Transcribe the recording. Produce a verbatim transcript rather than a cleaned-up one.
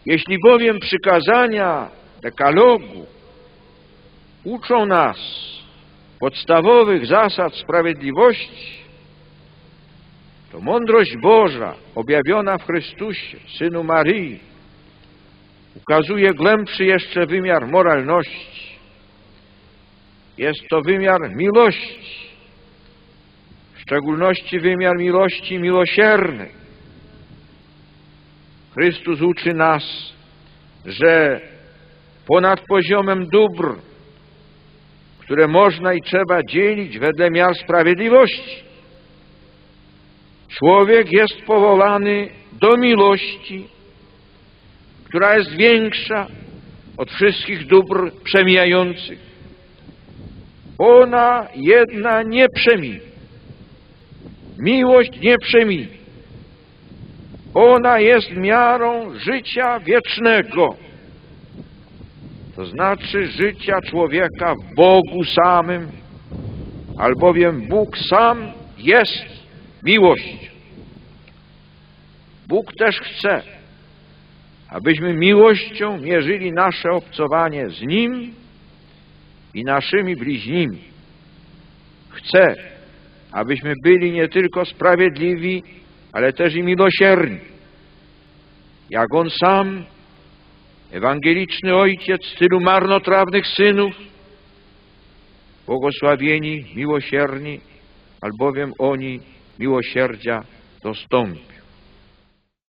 Jeśli bowiem przykazania dekalogu uczą nas podstawowych zasad sprawiedliwości, to mądrość Boża objawiona w Chrystusie, Synu Maryi, ukazuje głębszy jeszcze wymiar moralności. Jest to wymiar miłości, w szczególności wymiar miłości miłosiernej. Chrystus uczy nas, że ponad poziomem dóbr, które można i trzeba dzielić wedle miar sprawiedliwości, człowiek jest powołany do miłości, która jest większa od wszystkich dóbr przemijających. Ona jedna nie przeminie. Miłość nie przeminie. Ona jest miarą życia wiecznego, to znaczy życia człowieka w Bogu samym, albowiem Bóg sam jest miłością. Bóg też chce, abyśmy miłością mierzyli nasze obcowanie z Nim i naszymi bliźnimi. Chce, abyśmy byli nie tylko sprawiedliwi, ale też i miłosierni. Jak On sam, ewangeliczny Ojciec tylu marnotrawnych synów, błogosławieni, miłosierni, albowiem oni miłosierdzia dostąpią.